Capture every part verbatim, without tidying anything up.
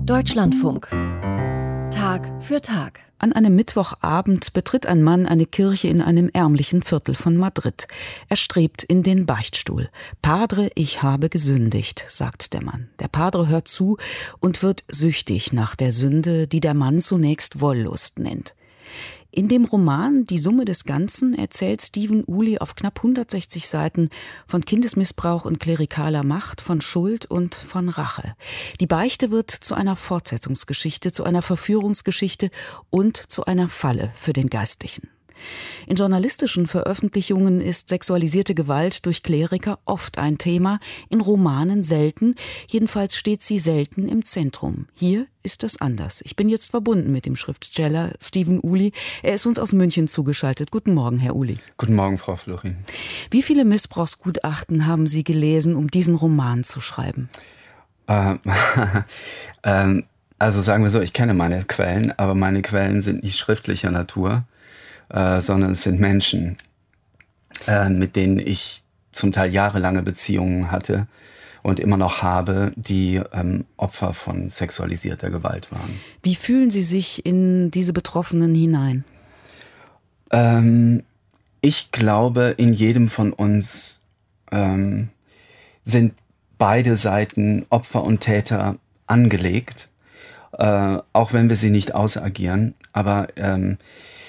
Deutschlandfunk. Tag für Tag. An einem Mittwochabend betritt ein Mann eine Kirche in einem ärmlichen Viertel von Madrid. Er strebt in den Beichtstuhl. »Padre, ich habe gesündigt«, sagt der Mann. Der Padre hört zu und wird süchtig nach der Sünde, die der Mann zunächst Wollust nennt. In dem Roman »Die Summe des Ganzen« erzählt Stephen Woolley auf knapp hundertsechzig Seiten von Kindesmissbrauch und klerikaler Macht, von Schuld und von Rache. Die Beichte wird zu einer Fortsetzungsgeschichte, zu einer Verführungsgeschichte und zu einer Falle für den Geistlichen. In journalistischen Veröffentlichungen ist sexualisierte Gewalt durch Kleriker oft ein Thema, in Romanen selten, jedenfalls steht sie selten im Zentrum. Hier ist das anders. Ich bin jetzt verbunden mit dem Schriftsteller Stephen Woolley. Er ist uns aus München zugeschaltet. Guten Morgen, Herr Woolley. Guten Morgen, Frau Florin. Wie viele Missbrauchsgutachten haben Sie gelesen, um diesen Roman zu schreiben? Ähm, ähm, also sagen wir so, ich kenne meine Quellen, aber meine Quellen sind nicht schriftlicher Natur. Äh, sondern es sind Menschen, äh, mit denen ich zum Teil jahrelange Beziehungen hatte und immer noch habe, die ähm, Opfer von sexualisierter Gewalt waren. Wie fühlen Sie sich in diese Betroffenen hinein? Ähm, ich glaube, in jedem von uns ähm, sind beide Seiten, Opfer und Täter, angelegt, äh, auch wenn wir sie nicht ausagieren, aber ähm,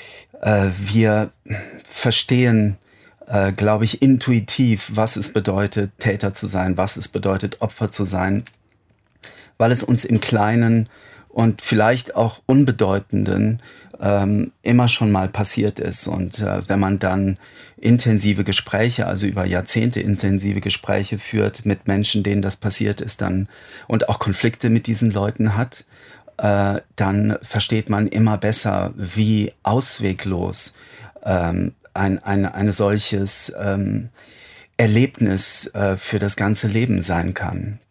wir verstehen, äh, glaube ich, intuitiv, was es bedeutet, Täter zu sein, was es bedeutet, Opfer zu sein, weil es uns im Kleinen und vielleicht auch Unbedeutenden ähm, immer schon mal passiert ist. Und äh, wenn man dann intensive Gespräche, also über Jahrzehnte intensive Gespräche führt mit Menschen, denen das passiert ist, dann und auch Konflikte mit diesen Leuten hat, Äh, dann versteht man immer besser, wie ausweglos ähm, ein, ein eine solches ähm, Erlebnis äh, für das ganze Leben sein kann.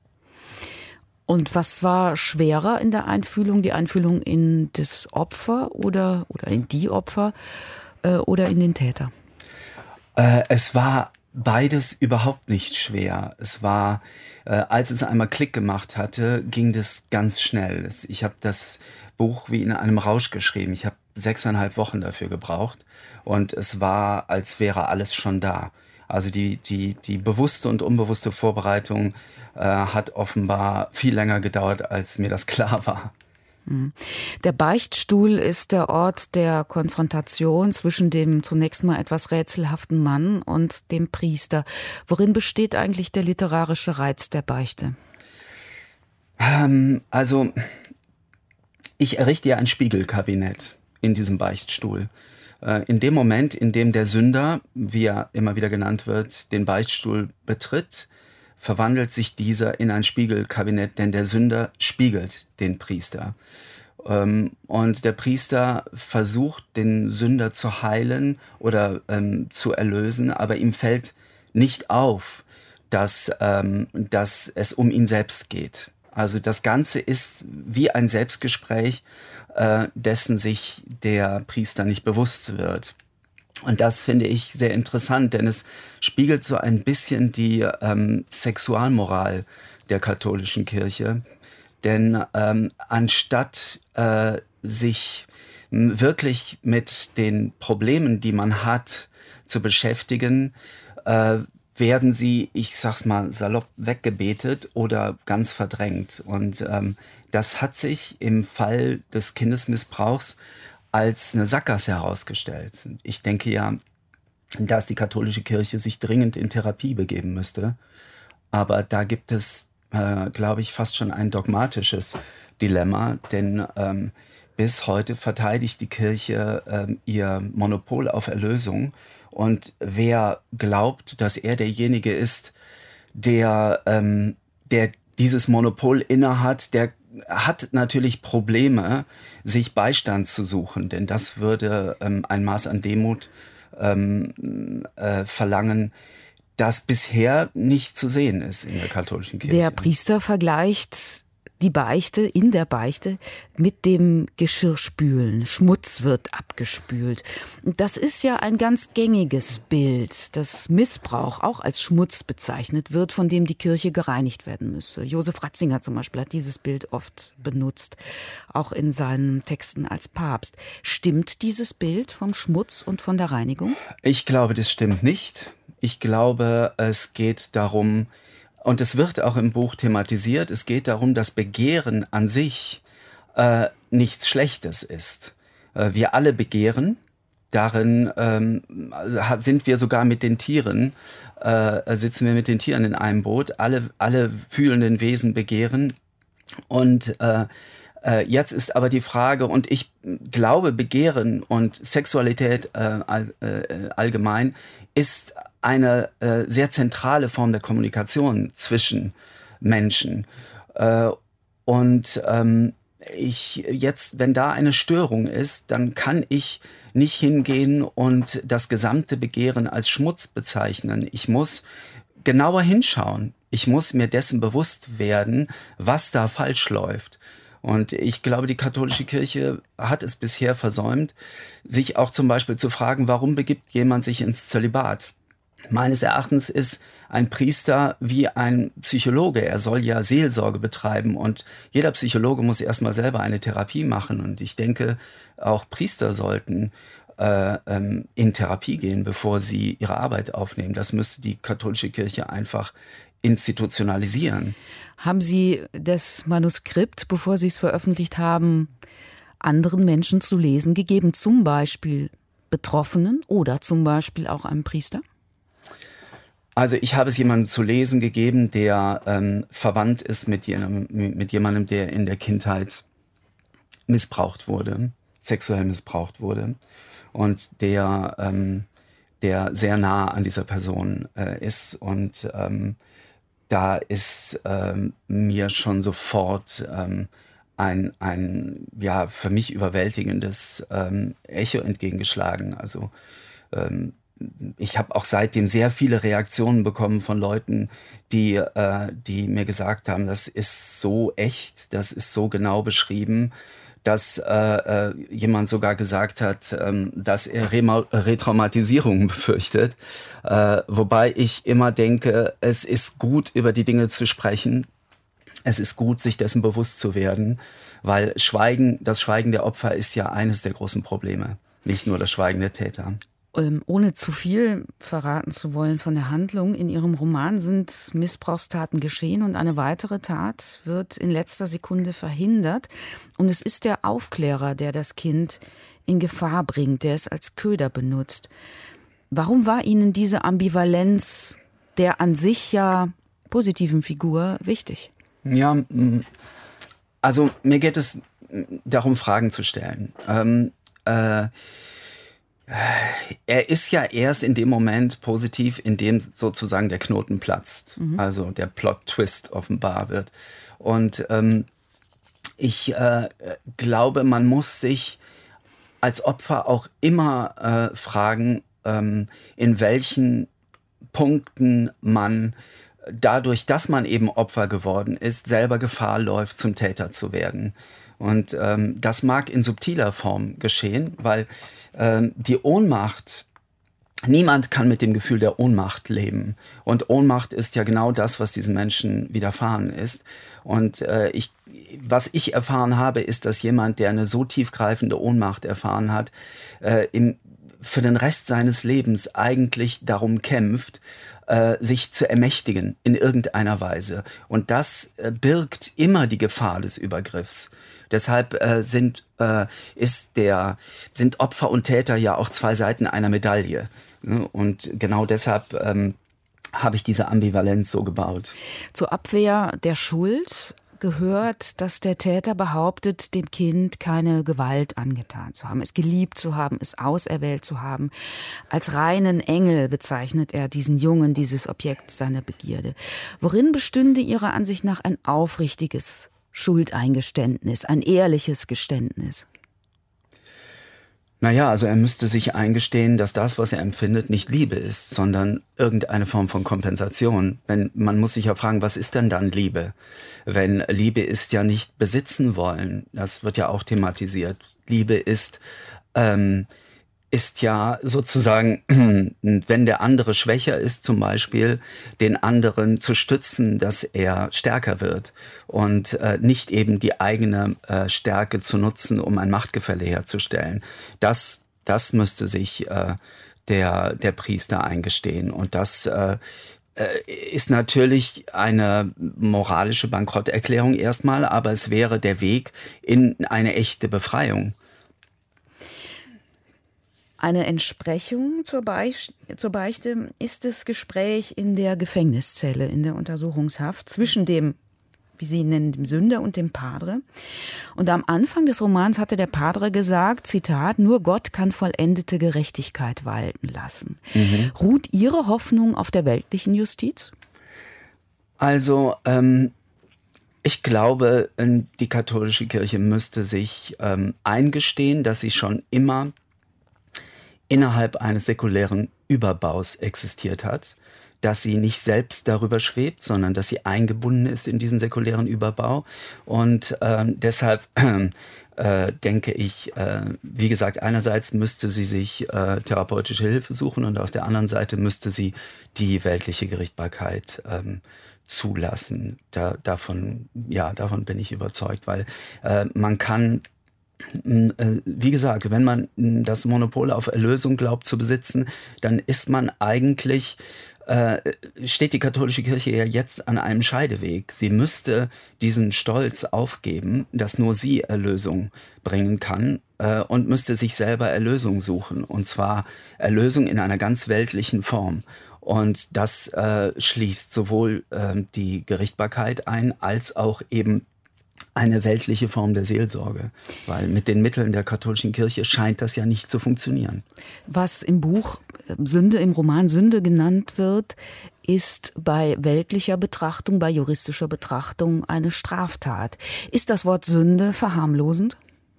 Und was war schwerer in der Einfühlung? Die Einfühlung in das Opfer oder, oder in die Opfer äh, oder in den Täter? Äh, es war beides überhaupt nicht schwer. Es war, äh, als es einmal Klick gemacht hatte, ging das ganz schnell. Ich habe das Buch wie in einem Rausch geschrieben. Ich habe sechseinhalb Wochen dafür gebraucht und es war, als wäre alles schon da. Also die, die, die bewusste und unbewusste Vorbereitung äh, hat offenbar viel länger gedauert, als mir das klar war. Der Beichtstuhl ist der Ort der Konfrontation zwischen dem zunächst mal etwas rätselhaften Mann und dem Priester. Worin besteht eigentlich der literarische Reiz der Beichte? Ähm, also, ich errichte ja ein Spiegelkabinett in diesem Beichtstuhl. Äh, in dem Moment, in dem der Sünder, wie er immer wieder genannt wird, den Beichtstuhl betritt, verwandelt sich dieser in ein Spiegelkabinett, denn der Sünder spiegelt den Priester. Ähm, und der Priester versucht, den Sünder zu heilen oder ähm, zu erlösen, aber ihm fällt nicht auf, dass, ähm, dass es um ihn selbst geht. Also das Ganze ist wie ein Selbstgespräch, äh, dessen sich der Priester nicht bewusst wird. Und das finde ich sehr interessant, denn es spiegelt so ein bisschen die ähm, Sexualmoral der katholischen Kirche. Denn ähm, anstatt äh, sich m, wirklich mit den Problemen, die man hat, zu beschäftigen, äh, werden sie, ich sag's mal salopp, weggebetet oder ganz verdrängt. Und ähm, das hat sich im Fall des Kindesmissbrauchs als eine Sackgasse herausgestellt. Ich denke ja, dass die katholische Kirche sich dringend in Therapie begeben müsste. Aber da gibt es, äh, glaube ich, fast schon ein dogmatisches Dilemma. Denn ähm, bis heute verteidigt die Kirche ähm, ihr Monopol auf Erlösung. Und wer glaubt, dass er derjenige ist, der, ähm, der dieses Monopol innehat, der hat natürlich Probleme, sich Beistand zu suchen, denn das würde ähm, ein Maß an Demut ähm, äh, verlangen, das bisher nicht zu sehen ist in der katholischen Kirche. Der Priester vergleicht die Beichte, in der Beichte mit dem Geschirrspülen. Schmutz wird abgespült. Das ist ja ein ganz gängiges Bild, dass Missbrauch auch als Schmutz bezeichnet wird, von dem die Kirche gereinigt werden müsse. Josef Ratzinger zum Beispiel hat dieses Bild oft benutzt, auch in seinen Texten als Papst. Stimmt dieses Bild vom Schmutz und von der Reinigung? Ich glaube, das stimmt nicht. Ich glaube, es geht darum, und es wird auch im Buch thematisiert, es geht darum, dass Begehren an sich äh, nichts Schlechtes ist. Äh, wir alle begehren, darin ähm, sind wir sogar mit den Tieren, äh, sitzen wir mit den Tieren in einem Boot, alle, alle fühlenden Wesen begehren. Und äh, äh, jetzt ist aber die Frage, und ich glaube, Begehren und Sexualität äh, all, äh, allgemein ist eine äh, sehr zentrale Form der Kommunikation zwischen Menschen. Äh, und ähm, ich jetzt, wenn da eine Störung ist, dann kann ich nicht hingehen und das gesamte Begehren als Schmutz bezeichnen. Ich muss genauer hinschauen. Ich muss mir dessen bewusst werden, was da falsch läuft. Und ich glaube, die katholische Kirche hat es bisher versäumt, sich auch zum Beispiel zu fragen, warum begibt jemand sich ins Zölibat? Meines Erachtens ist ein Priester wie ein Psychologe. Er soll ja Seelsorge betreiben und jeder Psychologe muss erstmal selber eine Therapie machen. Und ich denke, auch Priester sollten äh, ähm, in Therapie gehen, bevor sie ihre Arbeit aufnehmen. Das müsste die katholische Kirche einfach institutionalisieren. Haben Sie das Manuskript, bevor Sie es veröffentlicht haben, anderen Menschen zu lesen gegeben, zum Beispiel Betroffenen oder zum Beispiel auch einem Priester? Also ich habe es jemandem zu lesen gegeben, der ähm, verwandt ist mit jemandem, mit jemandem, der in der Kindheit missbraucht wurde, sexuell missbraucht wurde und der, ähm, der sehr nah an dieser Person äh, ist. Und ähm, da ist ähm, mir schon sofort ähm, ein, ein ja, für mich überwältigendes ähm, Echo entgegengeschlagen. Also ähm, ich habe auch seitdem sehr viele Reaktionen bekommen von Leuten, die, äh, die mir gesagt haben, das ist so echt, das ist so genau beschrieben, dass äh, äh, jemand sogar gesagt hat, ähm, dass er Rema- Retraumatisierungen befürchtet. Äh, wobei ich immer denke, es ist gut, über die Dinge zu sprechen. Es ist gut, sich dessen bewusst zu werden, weil Schweigen, das Schweigen der Opfer ist ja eines der großen Probleme, nicht nur das Schweigen der Täter. Ähm, ohne zu viel verraten zu wollen von der Handlung, in Ihrem Roman sind Missbrauchstaten geschehen und eine weitere Tat wird in letzter Sekunde verhindert. Und es ist der Aufklärer, der das Kind in Gefahr bringt, der es als Köder benutzt. Warum war Ihnen diese Ambivalenz der an sich ja positiven Figur wichtig? Ja, also mir geht es darum, Fragen zu stellen. Ähm, äh, Er ist ja erst in dem Moment positiv, in dem sozusagen der Knoten platzt, mhm. also der Plot-Twist offenbar wird. Und ähm, ich äh, glaube, man muss sich als Opfer auch immer äh, fragen, ähm, in welchen Punkten man dadurch, dass man eben Opfer geworden ist, selber Gefahr läuft, zum Täter zu werden. Und ähm, das mag in subtiler Form geschehen, weil ähm, die Ohnmacht, niemand kann mit dem Gefühl der Ohnmacht leben. Und Ohnmacht ist ja genau das, was diesen Menschen widerfahren ist. Und äh, ich, was ich erfahren habe, ist, dass jemand, der eine so tiefgreifende Ohnmacht erfahren hat, äh, im, für den Rest seines Lebens eigentlich darum kämpft, äh, sich zu ermächtigen in irgendeiner Weise. Und das äh, birgt immer die Gefahr des Übergriffs. Deshalb äh, sind, äh, ist der, sind Opfer und Täter ja auch zwei Seiten einer Medaille. Ne? Und genau deshalb ähm, habe ich diese Ambivalenz so gebaut. Zur Abwehr der Schuld gehört, dass der Täter behauptet, dem Kind keine Gewalt angetan zu haben, es geliebt zu haben, es auserwählt zu haben. Als reinen Engel bezeichnet er diesen Jungen, dieses Objekt seiner Begierde. Worin bestünde Ihrer Ansicht nach ein aufrichtiges Schuldeingeständnis, ein ehrliches Geständnis? Naja, also er müsste sich eingestehen, dass das, was er empfindet, nicht Liebe ist, sondern irgendeine Form von Kompensation. Wenn, man muss sich ja fragen, was ist denn dann Liebe? Wenn Liebe ist ja nicht besitzen wollen, das wird ja auch thematisiert. Liebe ist, ähm, ist ja sozusagen, wenn der andere schwächer ist zum Beispiel, den anderen zu stützen, dass er stärker wird und äh, nicht eben die eigene äh, Stärke zu nutzen, um ein Machtgefälle herzustellen. Das, das müsste sich äh, der, der Priester eingestehen. Und das äh, ist natürlich eine moralische Bankrotterklärung erstmal, aber es wäre der Weg in eine echte Befreiung. Eine Entsprechung zur, Beich- zur Beichte ist das Gespräch in der Gefängniszelle, in der Untersuchungshaft zwischen dem, wie Sie ihn nennen, dem Sünder und dem Padre. Und am Anfang des Romans hatte der Padre gesagt, Zitat, nur Gott kann vollendete Gerechtigkeit walten lassen. Mhm. Ruht Ihre Hoffnung auf der weltlichen Justiz? Also, ähm, ich glaube, die katholische Kirche müsste sich ähm, eingestehen, dass sie schon immer innerhalb eines säkulären Überbaus existiert hat, dass sie nicht selbst darüber schwebt, sondern dass sie eingebunden ist in diesen säkulären Überbau. Und ähm, deshalb äh, denke ich, äh, wie gesagt, einerseits müsste sie sich äh, therapeutische Hilfe suchen und auf der anderen Seite müsste sie die weltliche Gerichtbarkeit ähm, zulassen. Da, davon, ja, davon bin ich überzeugt, weil äh, man kann wie gesagt, wenn man das Monopol auf Erlösung glaubt zu besitzen, dann ist man eigentlich, äh, steht die katholische Kirche ja jetzt an einem Scheideweg. Sie müsste diesen Stolz aufgeben, dass nur sie Erlösung bringen kann äh, und müsste sich selber Erlösung suchen. Und zwar Erlösung in einer ganz weltlichen Form. Und das äh, schließt sowohl äh, die Gerichtbarkeit ein, als auch eben eine weltliche Form der Seelsorge, weil mit den Mitteln der katholischen Kirche scheint das ja nicht zu funktionieren. Was im Buch Sünde, im Roman Sünde genannt wird, ist bei weltlicher Betrachtung, bei juristischer Betrachtung eine Straftat. Ist das Wort Sünde verharmlosend?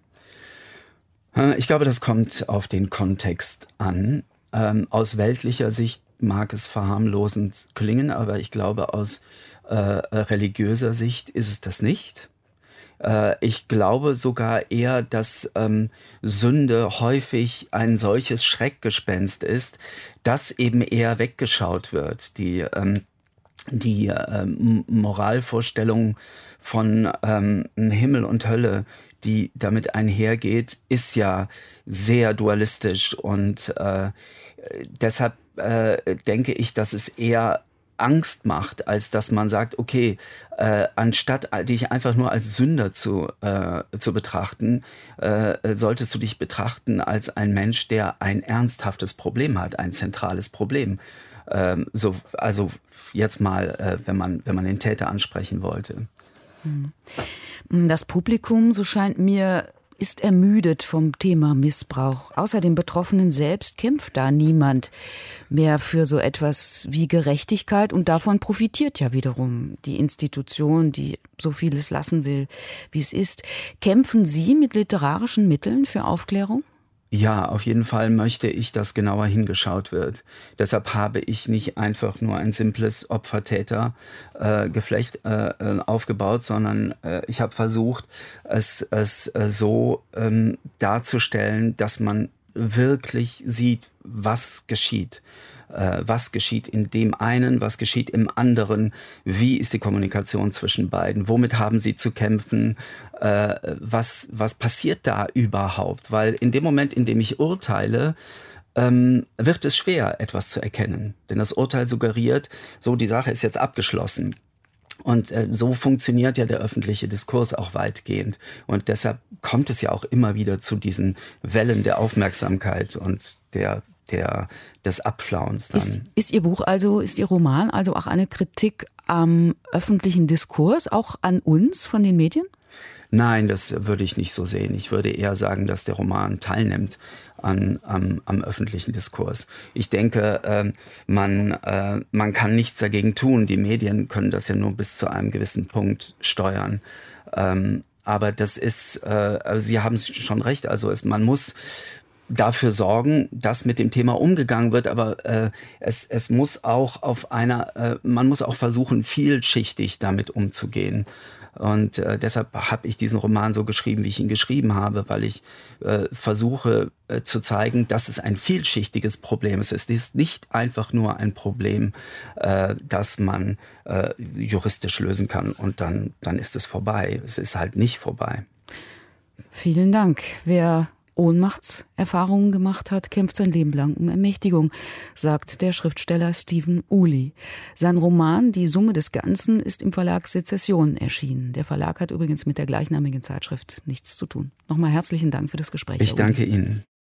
Ich glaube, das kommt auf den Kontext an. Ähm, aus weltlicher Sicht mag es verharmlosend klingen, aber ich glaube, aus äh, religiöser Sicht ist es das nicht. Ich glaube sogar eher, dass ähm, Sünde häufig ein solches Schreckgespenst ist, dass eben eher weggeschaut wird. Die, ähm, die ähm, Moralvorstellung von ähm, Himmel und Hölle, die damit einhergeht, ist ja sehr dualistisch. Und äh, deshalb äh, denke ich, dass es eher Angst macht, als dass man sagt, okay, äh, anstatt dich einfach nur als Sünder zu, äh, zu betrachten, äh, solltest du dich betrachten als ein Mensch, der ein ernsthaftes Problem hat, ein zentrales Problem. Ähm, so, also jetzt mal, äh, wenn man, wenn man den Täter ansprechen wollte. Das Publikum, so scheint mir, ist ermüdet vom Thema Missbrauch. Außer den Betroffenen selbst kämpft da niemand mehr für so etwas wie Gerechtigkeit. Und davon profitiert ja wiederum die Institution, die so vieles lassen will, wie es ist. Kämpfen Sie mit literarischen Mitteln für Aufklärung? Ja, auf jeden Fall möchte ich, dass genauer hingeschaut wird. Deshalb habe ich nicht einfach nur ein simples Opfer-Täter-Geflecht äh, äh, aufgebaut, sondern äh, ich habe versucht, es, es äh, so ähm, darzustellen, dass man wirklich sieht, was geschieht. Äh, was geschieht in dem einen, was geschieht im anderen, wie ist die Kommunikation zwischen beiden, womit haben sie zu kämpfen, äh, was, was passiert da überhaupt? Weil in dem Moment, in dem ich urteile, ähm, wird es schwer, etwas zu erkennen. Denn das Urteil suggeriert, so, die Sache ist jetzt abgeschlossen. Und äh, so funktioniert ja der öffentliche Diskurs auch weitgehend. Und deshalb kommt es ja auch immer wieder zu diesen Wellen der Aufmerksamkeit und der Der, des Abflauens dann. Ist, ist Ihr Buch also, ist Ihr Roman also auch eine Kritik am öffentlichen Diskurs, auch an uns von den Medien? Nein, das würde ich nicht so sehen. Ich würde eher sagen, dass der Roman teilnimmt an, am, am öffentlichen Diskurs. Ich denke, äh, man, äh, man kann nichts dagegen tun. Die Medien können das ja nur bis zu einem gewissen Punkt steuern. Ähm, aber das ist, äh, Sie haben schon recht, also es, man muss dafür sorgen, dass mit dem Thema umgegangen wird, aber äh, es, es muss auch auf einer, äh, man muss auch versuchen, vielschichtig damit umzugehen. Und äh, deshalb habe ich diesen Roman so geschrieben, wie ich ihn geschrieben habe, weil ich äh, versuche äh, zu zeigen, dass es ein vielschichtiges Problem ist. Es ist nicht einfach nur ein Problem, äh, das man äh, juristisch lösen kann und dann, dann ist es vorbei. Es ist halt nicht vorbei. Vielen Dank. Wer Ohnmachtserfahrungen gemacht hat, kämpft sein Leben lang um Ermächtigung, sagt der Schriftsteller Stephen Uli. Sein Roman Die Summe des Ganzen ist im Verlag Sezession erschienen. Der Verlag hat übrigens mit der gleichnamigen Zeitschrift nichts zu tun. Nochmal herzlichen Dank für das Gespräch. Ich danke Ihnen.